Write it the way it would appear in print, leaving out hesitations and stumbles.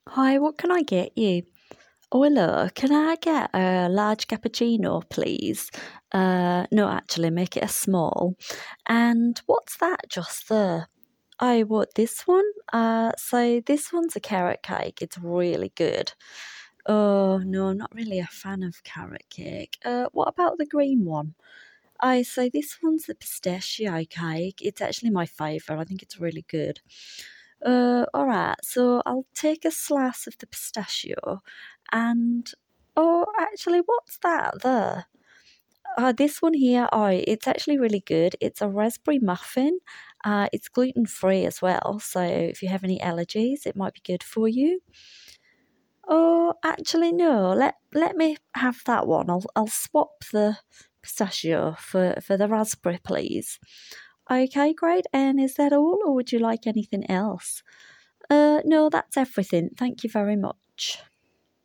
Hi, what can I get you? Oh, hello. Can I get a large cappuccino, please? No, actually, make it a small. And what's that just there? I want this one. So this one's a carrot cake. It's really good. Oh, no, I'm not really a fan of carrot cake. What about the green one? I say this one's the pistachio cake. It's actually my favourite. I think it's really good. All right. So I'll take a slice of the pistachio, and oh, actually, what's that there? This one here. Oh, it's actually really good. It's a raspberry muffin. It's gluten free as well. So if you have any allergies, it might be good for you. Oh, actually, no. Let me have that one. I'll swap the pistachio for the raspberry, please. Okay, great. And is that all, or would you like anything else? No, that's everything. Thank you very much.